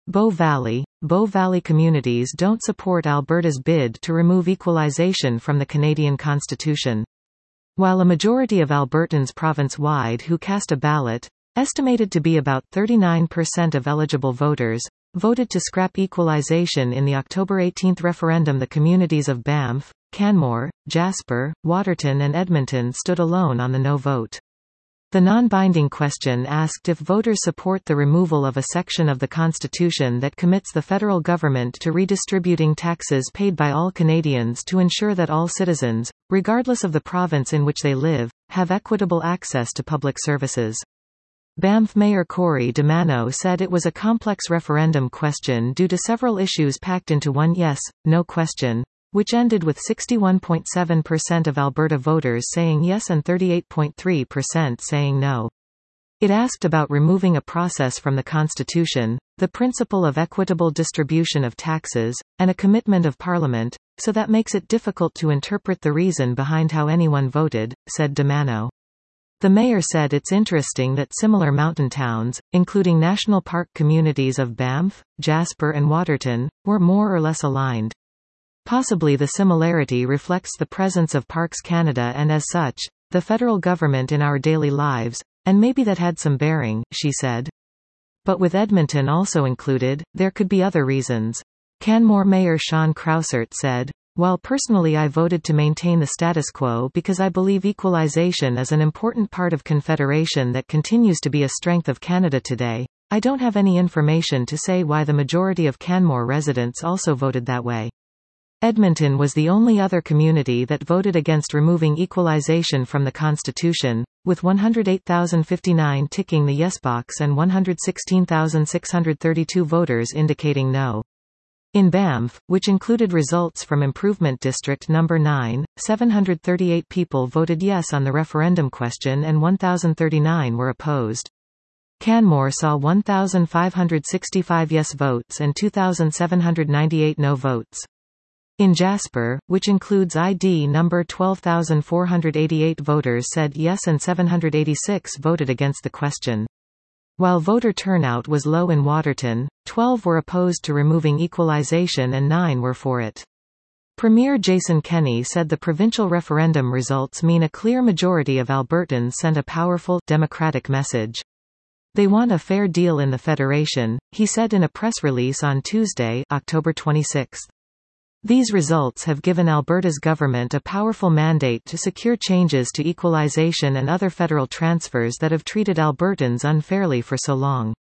Bow Valley communities don't support Alberta's bid to remove equalization from the Canadian Constitution. While a majority of Albertans province-wide who cast a ballot, estimated to be about 39% of eligible voters, voted to scrap equalization in the October 18 referendum, the communities of Banff, Canmore, Jasper, Waterton and Edmonton stood alone on the no vote. The non-binding question asked if voters support the removal of a section of the Constitution that commits the federal government to redistributing taxes paid by all Canadians to ensure that all citizens, regardless of the province in which they live, have equitable access to public services. Banff Mayor Corey DeMano said it was a complex referendum question due to several issues packed into one yes/no question, which ended with 61.7% of Alberta voters saying yes and 38.3% saying no. It asked about removing a process from the Constitution, the principle of equitable distribution of taxes, and a commitment of Parliament, so that makes it difficult to interpret the reason behind how anyone voted, said DeMano. The mayor said it's interesting that similar mountain towns, including national park communities of Banff, Jasper and Waterton, were more or less aligned. Possibly the similarity reflects the presence of Parks Canada and as such, the federal government in our daily lives, and maybe that had some bearing, she said. But with Edmonton also included, there could be other reasons. Canmore Mayor Sean Crousert said, "While personally I voted to maintain the status quo because I believe equalization is an important part of Confederation that continues to be a strength of Canada today, I don't have any information to say why the majority of Canmore residents also voted that way." Edmonton was the only other community that voted against removing equalization from the Constitution, with 108,059 ticking the yes box and 116,632 voters indicating no. In Banff, which included results from Improvement District No. 9, 738 people voted yes on the referendum question and 1,039 were opposed. Canmore saw 1,565 yes votes and 2,798 no votes. In Jasper, which includes ID number 12,488 voters said yes and 786 voted against the question. While voter turnout was low in Waterton, 12 were opposed to removing equalization and 9 were for it. Premier Jason Kenney said the provincial referendum results mean a clear majority of Albertans sent a powerful, democratic message. They want a fair deal in the Federation, he said in a press release on Tuesday, October 26. These results have given Alberta's government a powerful mandate to secure changes to equalization and other federal transfers that have treated Albertans unfairly for so long.